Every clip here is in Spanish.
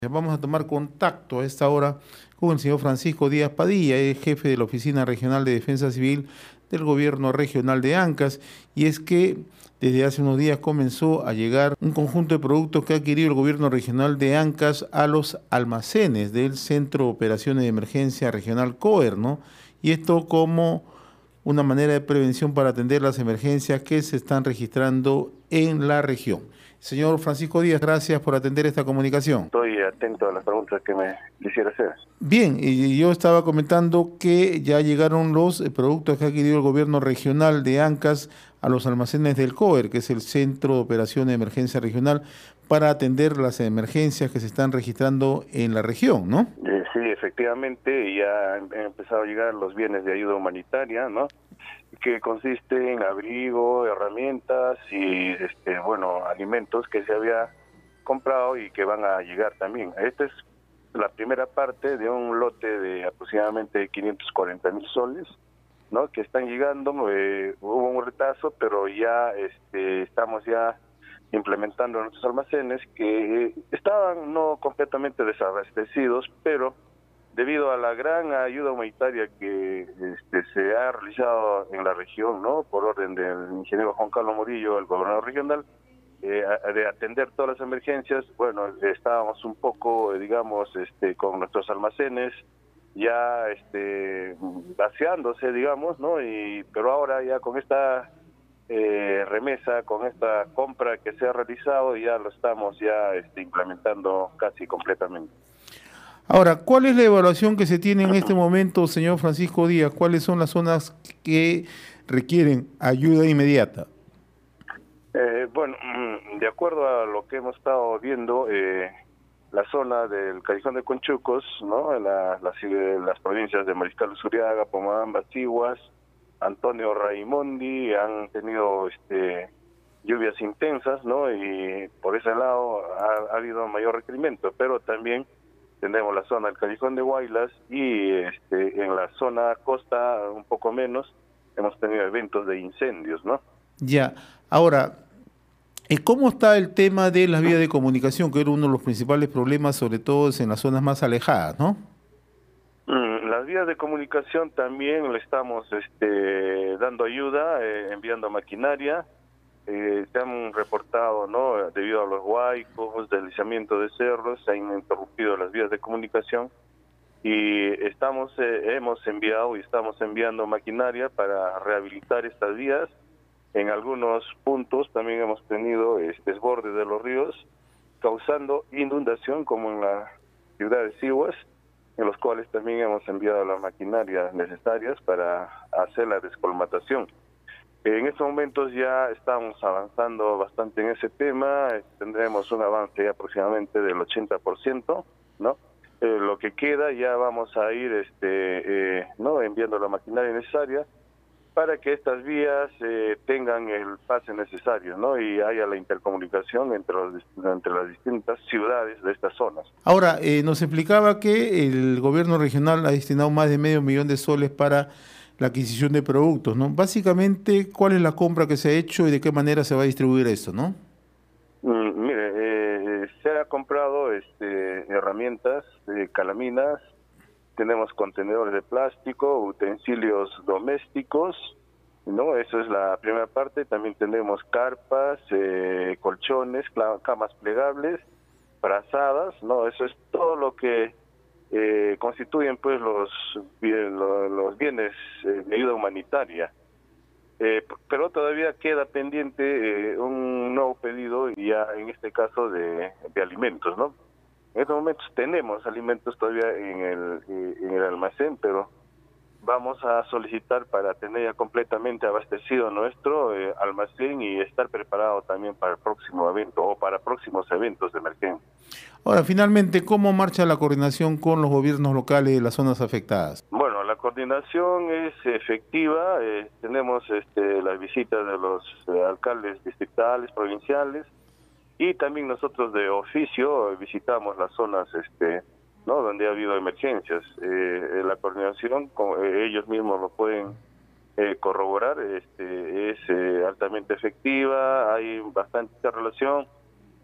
Vamos a tomar contacto a esta hora con el señor Francisco Díaz Padilla, es jefe de la Oficina Regional de Defensa Civil del Gobierno Regional de Ancash, y es que desde hace unos días comenzó a llegar un conjunto de productos que ha adquirido el Gobierno Regional de Ancash a los almacenes del Centro de Operaciones de Emergencia Regional COER, ¿no? Y esto como una manera de prevención para atender las emergencias que se están registrando en la región. Señor Francisco Díaz, gracias por atender esta comunicación. Estoy atento a las preguntas que me quisiera hacer. Bien, y yo estaba comentando que ya llegaron los productos que ha adquirido el gobierno regional de Ancash a los almacenes del COER, que es el Centro de Operaciones de Emergencia Regional, para atender las emergencias que se están registrando en la región, ¿no? Sí, efectivamente, ya han empezado a llegar los bienes de ayuda humanitaria, ¿no? Que consiste en abrigo, herramientas y, alimentos que se había comprado y que van a llegar también. Esta es la primera parte de un lote de aproximadamente 540,000 soles, ¿no? Que están llegando. Hubo un retraso, pero ya estamos ya implementando nuestros almacenes que estaban no completamente desabastecidos, pero debido a la gran ayuda humanitaria que se ha realizado en la región, ¿no? Por orden del ingeniero Juan Carlos Murillo, el gobernador regional, de atender todas las emergencias. Bueno, estábamos un poco, con nuestros almacenes ya vaciándose, digamos, ¿no? Pero ahora ya con esta remesa, con esta compra que se ha realizado, ya lo estamos ya implementando casi completamente. Ahora, ¿cuál es la evaluación que se tiene en este momento, señor Francisco Díaz? ¿Cuáles son las zonas que requieren ayuda inmediata? De acuerdo a lo que hemos estado viendo, la zona del Callejón de Conchucos, ¿no? Las provincias de Mariscal Luzuriaga, Pomabamba, Siguas, Antonio Raimondi han tenido lluvias intensas, ¿no? Y por ese lado ha habido mayor requerimiento, pero también tenemos la zona del Callejón de Huaylas y en la zona costa un poco menos hemos tenido eventos de incendios, ¿no? Ya, ahora, ¿cómo está el tema de las vías de comunicación, que era uno de los principales problemas, sobre todo en las zonas más alejadas, ¿no? Las vías de comunicación también le estamos dando ayuda, enviando maquinaria. Se han reportado, ¿no? Debido a los huaicos, deslizamiento de cerros, se han interrumpido las vías de comunicación y hemos enviado y estamos enviando maquinaria para rehabilitar estas vías. En algunos puntos también hemos tenido desbordes de los ríos, causando inundación, como en la ciudad de Siguas, en los cuales también hemos enviado las maquinarias necesarias para hacer la descolmatación. En estos momentos ya estamos avanzando bastante en ese tema, tendremos un avance aproximadamente del 80%, ¿no? Lo que queda ya vamos a ir ¿no? enviando la maquinaria necesaria para que estas vías tengan el pase necesario, ¿no? Y haya la intercomunicación entre las distintas ciudades de estas zonas. Ahora, nos explicaba que el gobierno regional ha destinado más de $500,000 para la adquisición de productos, ¿no? Básicamente, ¿cuál es la compra que se ha hecho y de qué manera se va a distribuir esto, no? Se ha comprado herramientas, calaminas, tenemos contenedores de plástico, utensilios domésticos, ¿no? Eso es la primera parte. También tenemos carpas, colchones, camas plegables, frazadas, ¿no? Eso es todo lo que constituyen pues los bienes de ayuda humanitaria. Pero todavía queda pendiente un nuevo pedido, ya en este caso de alimentos, ¿no? En estos momentos tenemos alimentos todavía en el almacén, pero vamos a solicitar para tener ya completamente abastecido nuestro almacén y estar preparado también para el próximo evento o para próximos eventos de emergencia. Ahora, finalmente, ¿cómo marcha la coordinación con los gobiernos locales de las zonas afectadas? Bueno, la coordinación es efectiva, tenemos las visitas de los alcaldes distritales, provinciales, y también nosotros de oficio visitamos las zonas ¿no? donde ha habido emergencias. La coordinación, ellos mismos lo pueden corroborar, es altamente efectiva, hay bastante relación.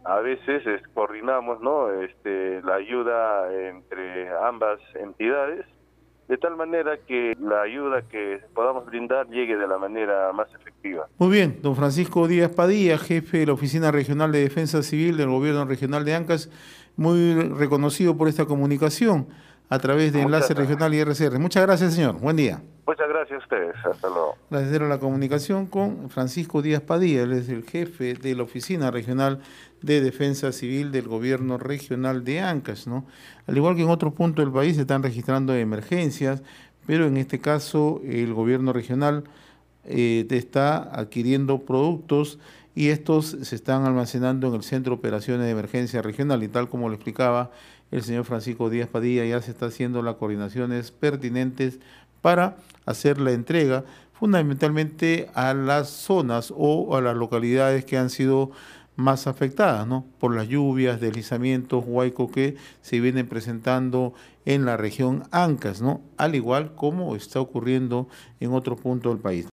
a veces coordinamos, ¿no? La ayuda entre ambas entidades, de tal manera que la ayuda que podamos brindar llegue de la manera más efectiva. Muy bien, don Francisco Díaz Padilla, jefe de la Oficina Regional de Defensa Civil del Gobierno Regional de Ancash, muy reconocido por esta comunicación a través de Muchas Enlace Regional y RCR. Muchas gracias, señor. Buen día. Muchas gracias a ustedes. Hasta luego. Gracias a la comunicación con Francisco Díaz Padilla, él es el jefe de la Oficina Regional de Defensa Civil del Gobierno Regional de Ancash, ¿no? Al igual que en otros puntos del país se están registrando emergencias, pero en este caso el Gobierno Regional está adquiriendo productos y estos se están almacenando en el Centro de Operaciones de Emergencia Regional, y tal como lo explicaba el señor Francisco Díaz Padilla, ya se está haciendo las coordinaciones pertinentes para hacer la entrega fundamentalmente a las zonas o a las localidades que han sido más afectadas, ¿no? Por las lluvias, deslizamientos, huaicos que se vienen presentando en la región Ancash, ¿no? Al igual como está ocurriendo en otros puntos del país.